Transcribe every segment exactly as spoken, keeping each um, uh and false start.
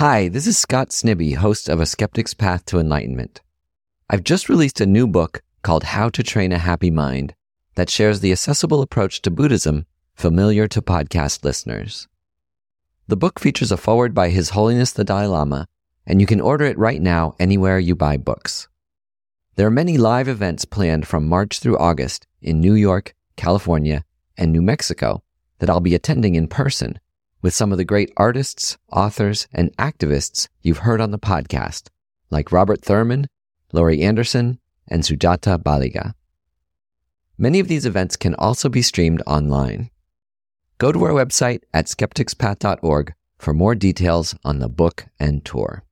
Hi, this is Scott Snibbe, host of A Skeptic's Path to Enlightenment. I've just released a new book called How to Train a Happy Mind that shares the accessible approach to Buddhism familiar to podcast listeners. The book features a foreword by His Holiness the Dalai Lama, and you can order it right now anywhere you buy books. There are many live events planned from March through August in New York, California, and New Mexico that I'll be attending in person with some of the great artists, authors, and activists you've heard on the podcast, like Robert Thurman, Laurie Anderson, and Sujata Baliga. Many of these events can also be streamed online. Go to our website at skeptics path dot org for more details on the book and tour.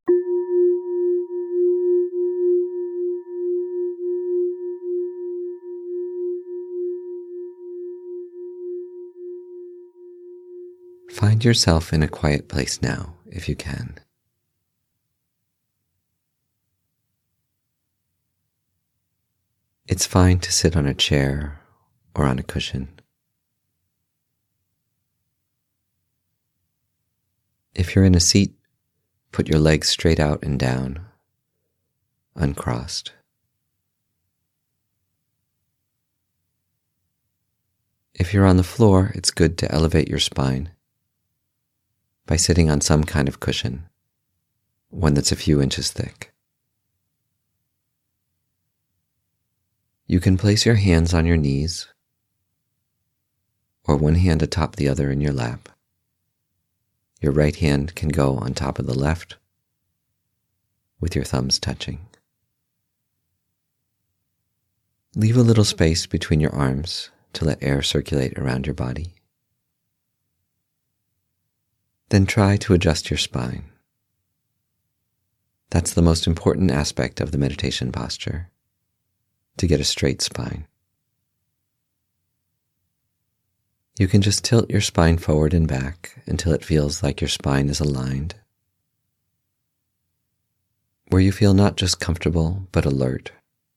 Find yourself in a quiet place now, if you can. It's fine to sit on a chair or on a cushion. If you're in a seat, put your legs straight out and down, uncrossed. If you're on the floor, it's good to elevate your spine by sitting on some kind of cushion, one that's a few inches thick. You can place your hands on your knees, or one hand atop the other in your lap. Your right hand can go on top of the left, with your thumbs touching. Leave a little space between your arms to let air circulate around your body. Then try to adjust your spine. That's the most important aspect of the meditation posture, to get a straight spine. You can just tilt your spine forward and back until it feels like your spine is aligned, where you feel not just comfortable, but alert.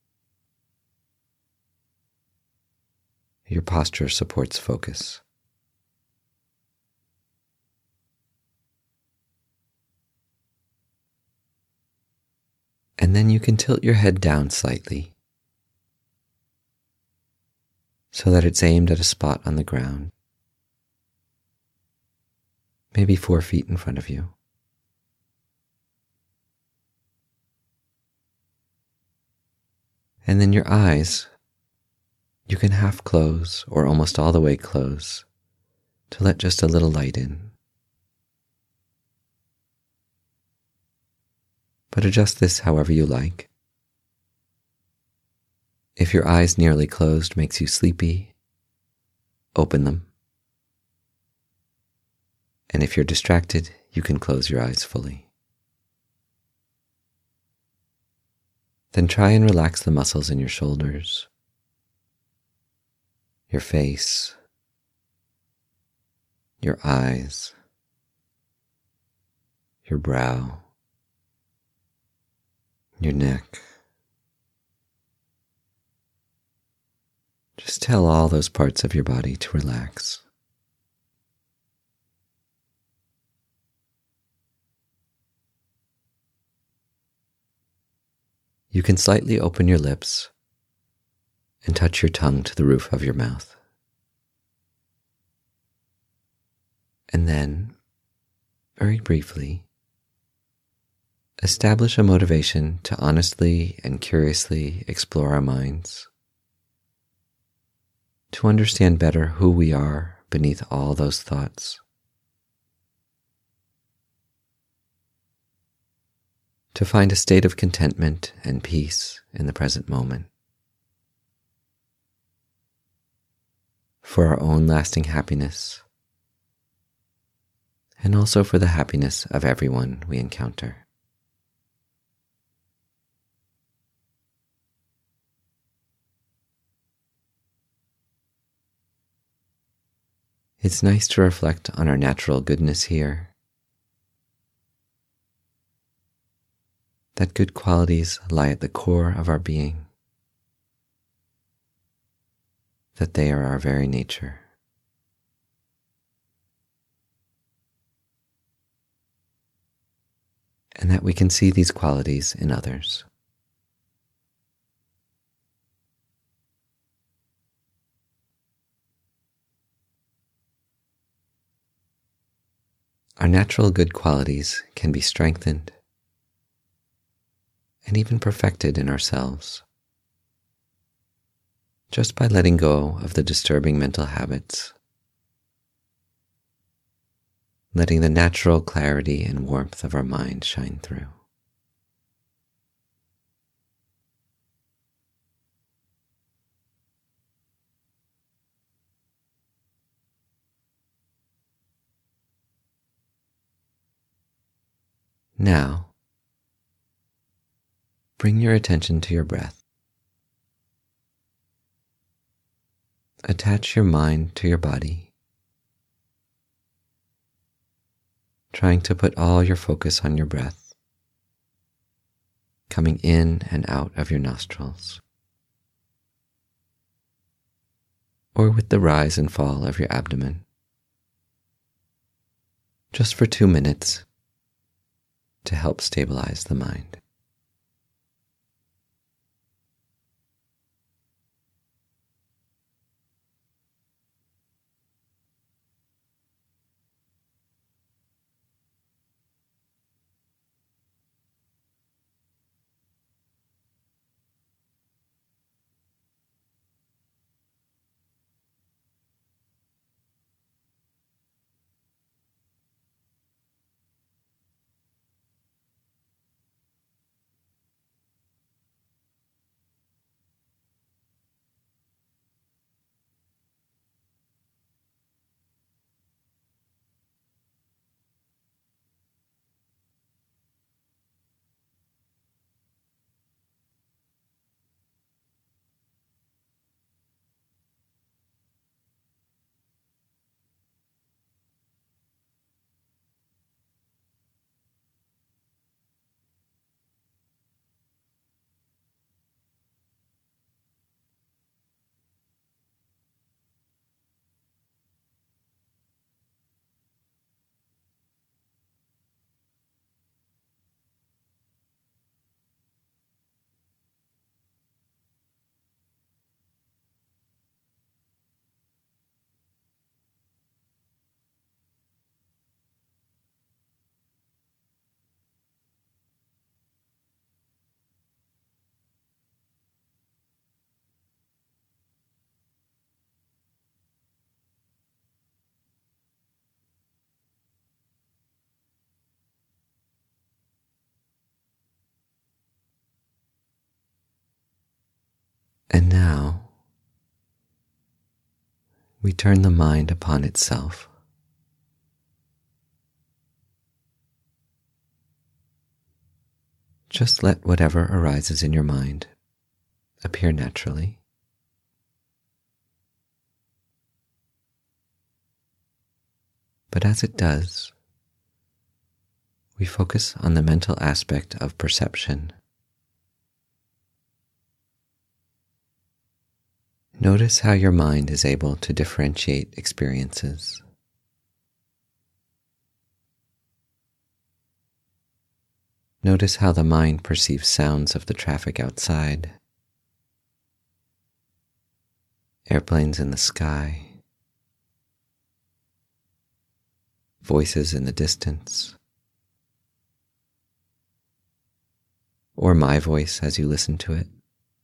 Your posture supports focus. And then you can tilt your head down slightly so that it's aimed at a spot on the ground, maybe four feet in front of you. And then your eyes, you can half close or almost all the way close to let just a little light in. But adjust this however you like. If your eyes nearly closed makes you sleepy, open them. And if you're distracted, you can close your eyes fully. Then try and relax the muscles in your shoulders, your face, your eyes, your brow, your neck. Just tell all those parts of your body to relax. You can slightly open your lips and touch your tongue to the roof of your mouth. And then, very briefly, establish a motivation to honestly and curiously explore our minds, to understand better who we are beneath all those thoughts, to find a state of contentment and peace in the present moment, for our own lasting happiness, and also for the happiness of everyone we encounter. It's nice to reflect on our natural goodness here, that good qualities lie at the core of our being, that they are our very nature. and that we can see these qualities in others. Our natural good qualities can be strengthened and even perfected in ourselves just by letting go of the disturbing mental habits, letting the natural clarity and warmth of our mind shine through. Now, bring your attention to your breath. Attach your mind to your body, trying to put all your focus on your breath, coming in and out of your nostrils, or with the rise and fall of your abdomen, just for two minutes to help stabilize the mind. And now, we turn the mind upon itself. Just let whatever arises in your mind appear naturally. But as it does, we focus on the mental aspect of perception. Notice how your mind is able to differentiate experiences. Notice how the mind perceives sounds of the traffic outside, airplanes in the sky, voices in the distance, or my voice as you listen to it.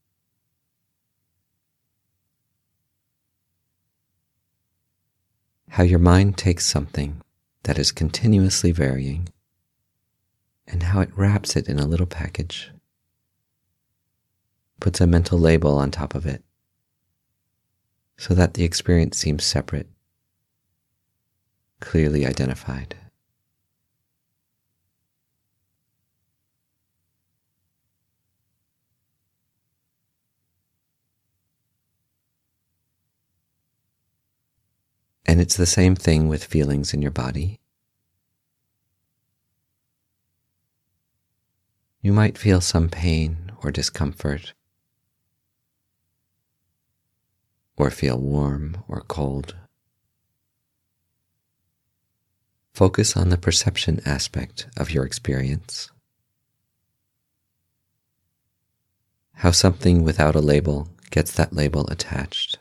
How your mind takes something that is continuously varying and how it wraps it in a little package, puts a mental label on top of it so that the experience seems separate, clearly identified. And it's the same thing with feelings in your body. You might feel some pain or discomfort, or feel warm or cold. Focus on the perception aspect of your experience how something without a label gets that label attached.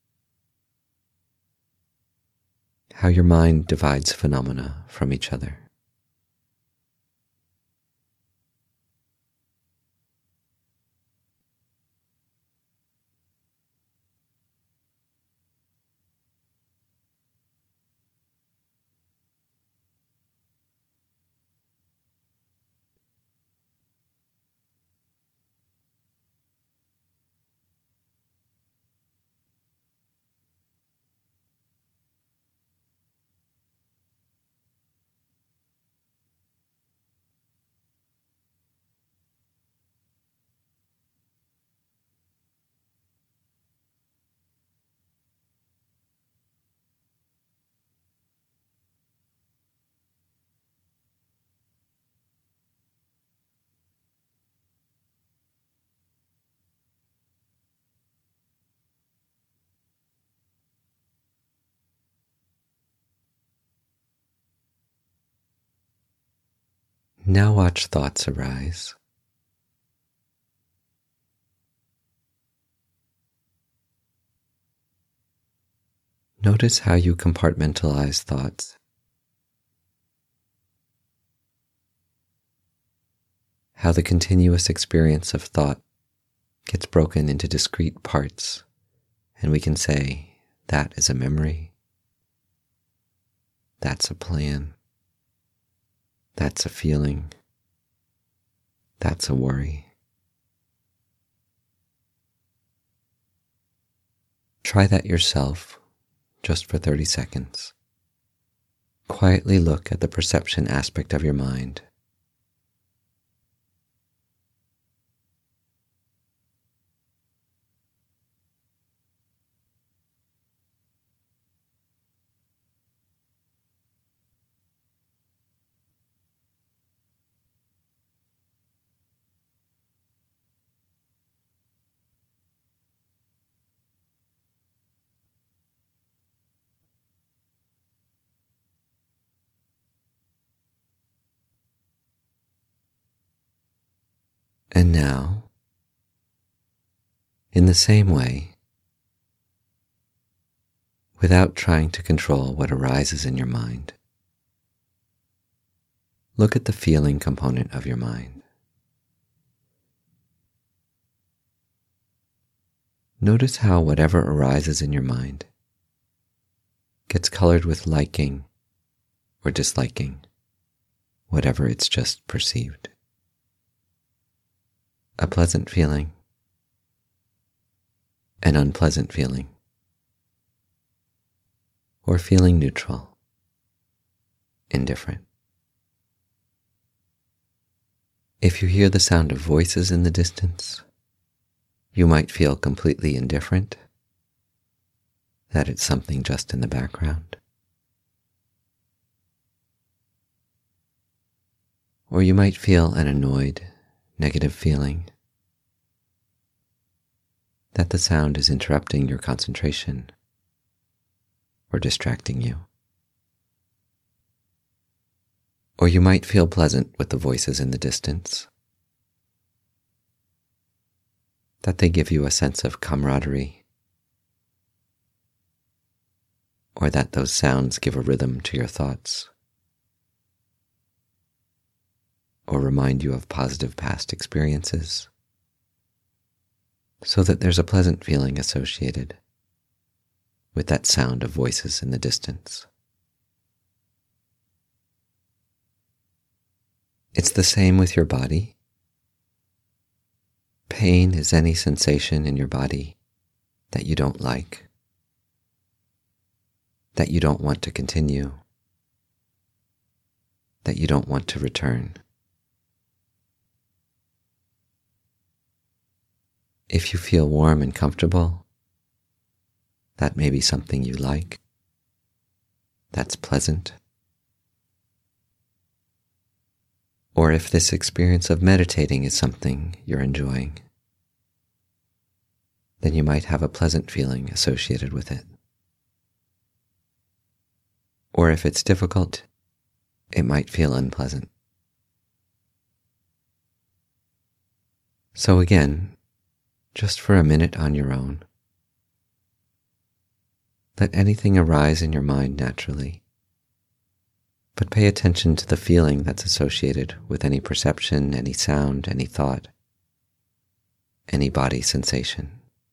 How your mind divides phenomena from each other. Now watch thoughts arise. Notice how you compartmentalize thoughts. How the continuous experience of thought gets broken into discrete parts, and we can say, that is a memory, that's a plan, that's a feeling, that's a worry. Try that yourself, just for thirty seconds. Quietly look at the perception aspect of your mind. And now, in the same way, without trying to control what arises in your mind, look at the feeling component of your mind. Notice how whatever arises in your mind gets colored with liking or disliking, whatever it's just perceived. A pleasant feeling, an unpleasant feeling, or feeling neutral, indifferent. If you hear the sound of voices in the distance, you might feel completely indifferent, that it's something just in the background. Or you might feel an annoyed, negative feeling that the sound is interrupting your concentration or distracting you. Or you might feel pleasant with the voices in the distance, that they give you a sense of camaraderie, or that those sounds give a rhythm to your thoughts, or remind you of positive past experiences, so that there's a pleasant feeling associated with that sound of voices in the distance. It's the same with your body. Pain is any sensation in your body that you don't like, that you don't want to continue, that you don't want to return. If you feel warm and comfortable, that may be something you like, that's pleasant. Or if this experience of meditating is something you're enjoying, then you might have a pleasant feeling associated with it. Or if it's difficult, it might feel unpleasant. So again, just for a minute on your own. Let anything arise in your mind naturally, but pay attention to the feeling that's associated with any perception, any sound, any thought, any body sensation.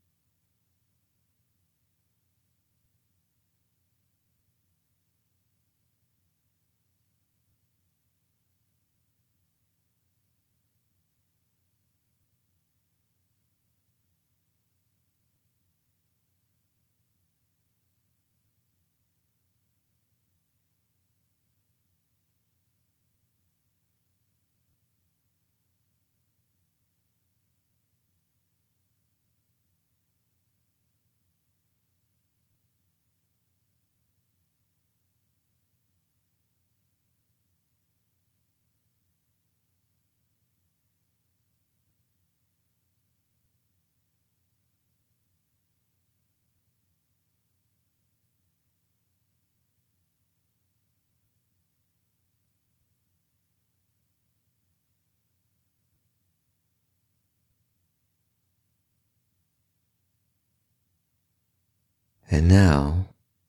And now,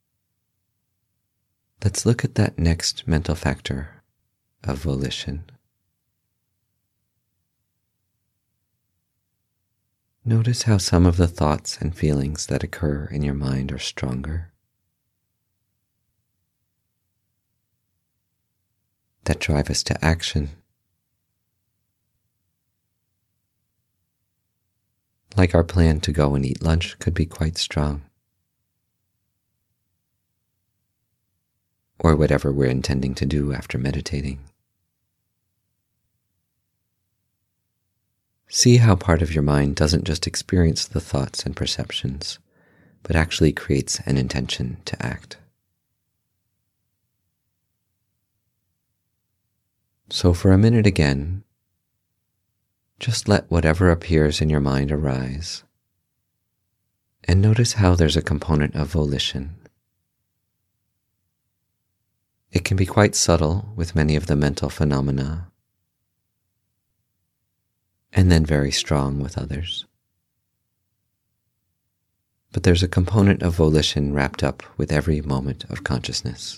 let's look at that next mental factor of volition. Notice how some of the thoughts and feelings that occur in your mind are stronger, that drive us to action. Like our plan to go and eat lunch could be quite strong. Or whatever we're intending to do after meditating. See how part of your mind doesn't just experience the thoughts and perceptions, but actually creates an intention to act. So for a minute again, just let whatever appears in your mind arise, and notice how there's a component of volition. It can be quite subtle with many of the mental phenomena, and then very strong with others. But there's a component of volition wrapped up with every moment of consciousness.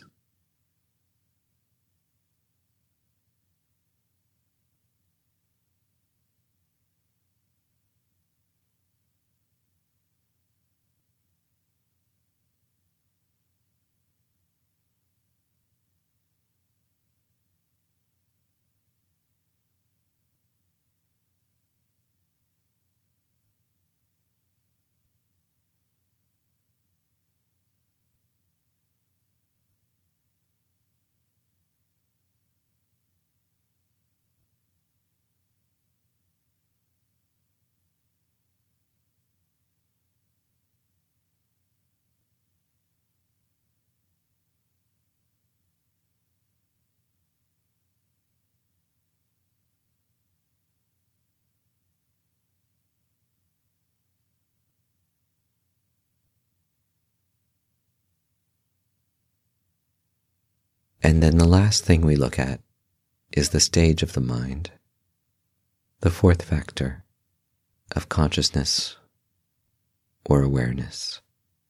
And then the last thing we look at is the stage of the mind, the fourth factor of consciousness or awareness.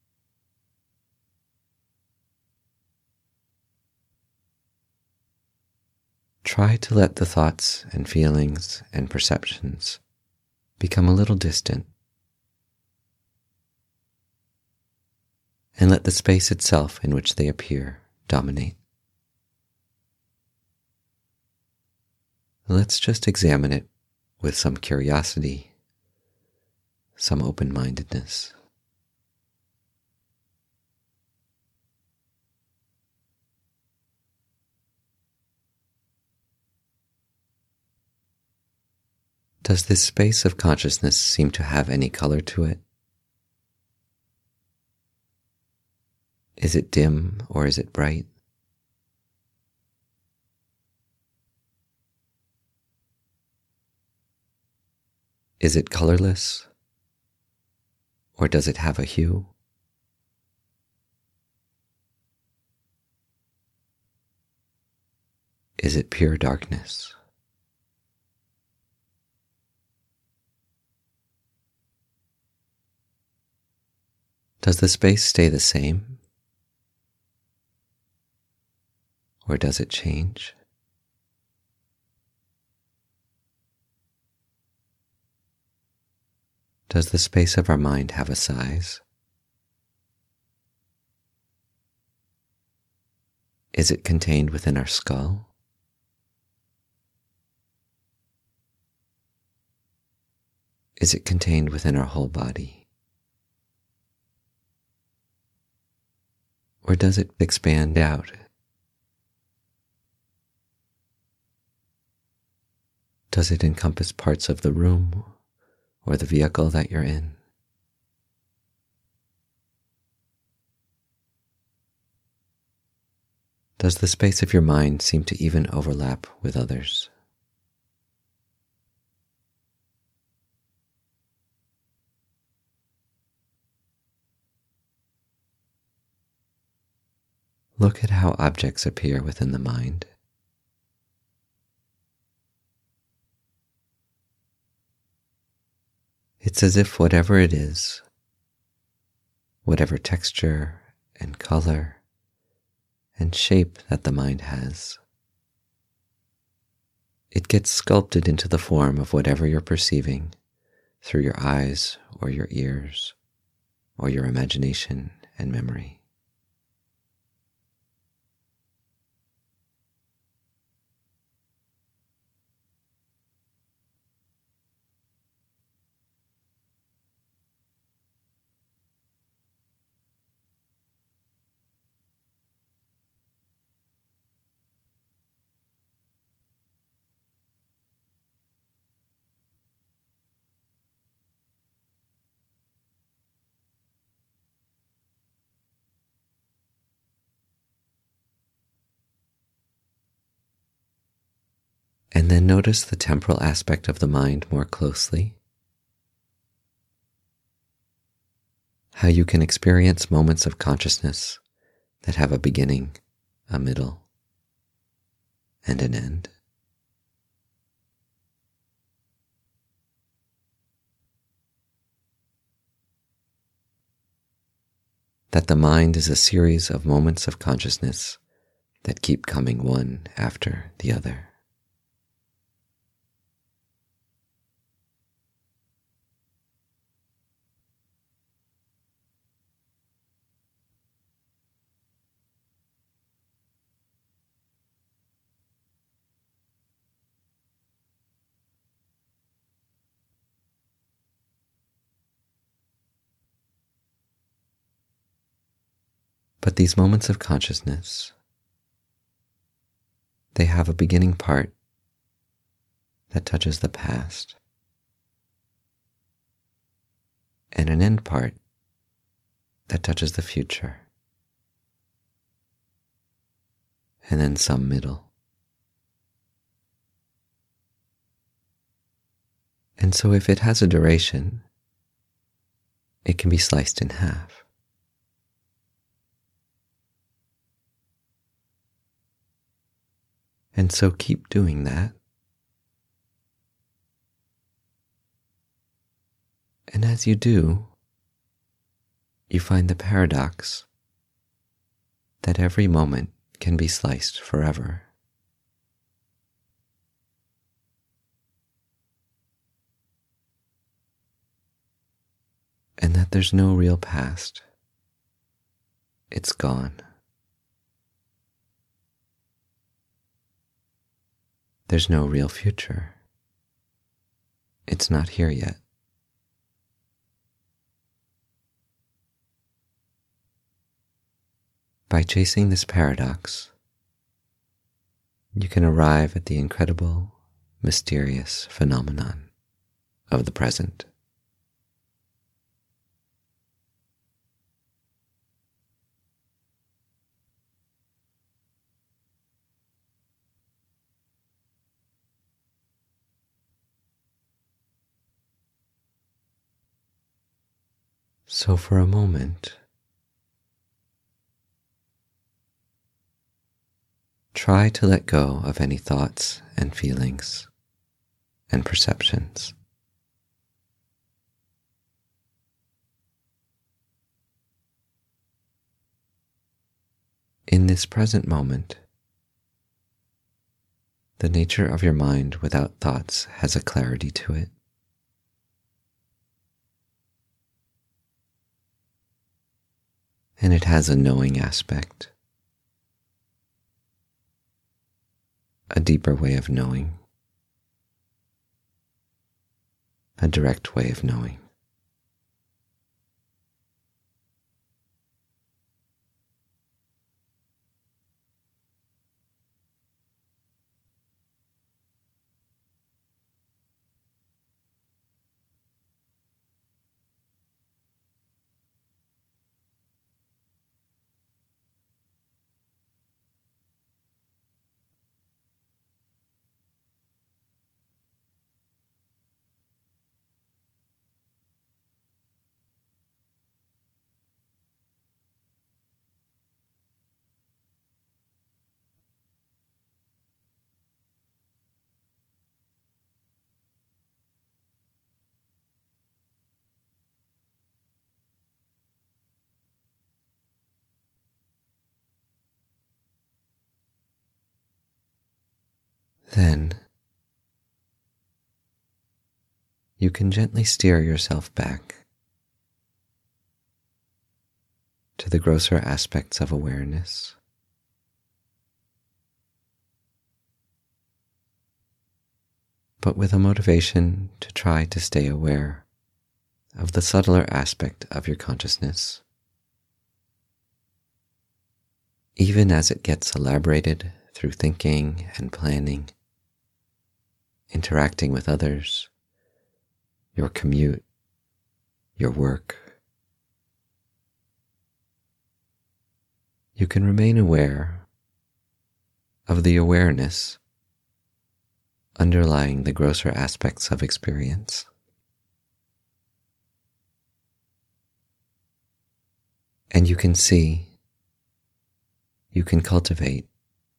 Try to let the thoughts and feelings and perceptions become a little distant, and let the space itself in which they appear dominate. Let's just examine it with some curiosity, some open-mindedness. Does this space of consciousness seem to have any color to it? Is it dim or is it bright? Is it colorless, or does it have a hue? Is it pure darkness? Does the space stay the same? Or does it change? Does the space of our mind have a size? Is it contained within our skull? Is it contained within our whole body? Or does it expand out? Does it encompass parts of the room or the vehicle that you're in? Does the space of your mind seem to even overlap with others? Look at how objects appear within the mind. It's as if whatever it is, whatever texture and color and shape that the mind has, it gets sculpted into the form of whatever you're perceiving through your eyes or your ears or your imagination and memory. And then notice the temporal aspect of the mind more closely. How you can experience moments of consciousness that have a beginning, a middle, and an end. That the mind is a series of moments of consciousness that keep coming one after the other. But these moments of consciousness, they have a beginning part that touches the past, and an end part that touches the future, and then some middle. And so if it has a duration, it can be sliced in half. And so keep doing that. And as you do, you find the paradox that every moment can be sliced forever. And that there's no real past. It's gone. There's no real future. It's not here yet. By chasing this paradox, you can arrive at the incredible, mysterious phenomenon of the present. So for a moment, try to let go of any thoughts and feelings and perceptions. In this present moment, the nature of your mind without thoughts has a clarity to it. And it has a knowing aspect, a deeper way of knowing, a direct way of knowing. Then you can gently steer yourself back to the grosser aspects of awareness, but with a motivation to try to stay aware of the subtler aspect of your consciousness, even as it gets elaborated through thinking and planning, interacting with others, your commute, your work. You can remain aware of the awareness underlying the grosser aspects of experience. And you can see, you can cultivate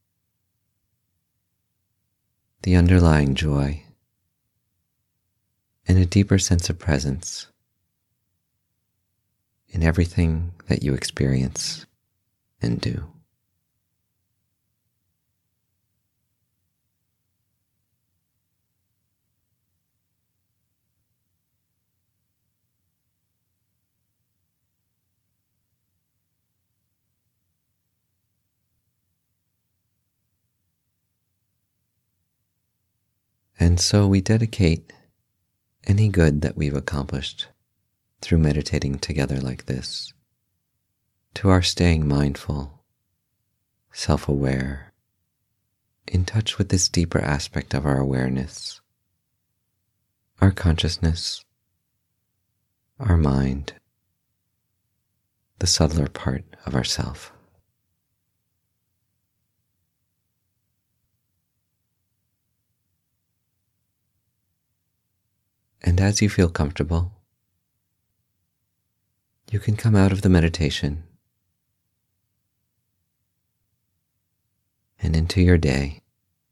the underlying joy and a deeper sense of presence in everything that you experience and do. And so we dedicate any good that we've accomplished through meditating together like this to our staying mindful, self-aware, in touch with this deeper aspect of our awareness, our consciousness, our mind, the subtler part of ourself. And as you feel comfortable, you can come out of the meditation and into your day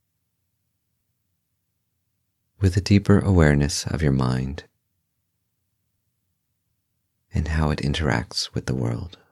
with a deeper awareness of your mind and how it interacts with the world.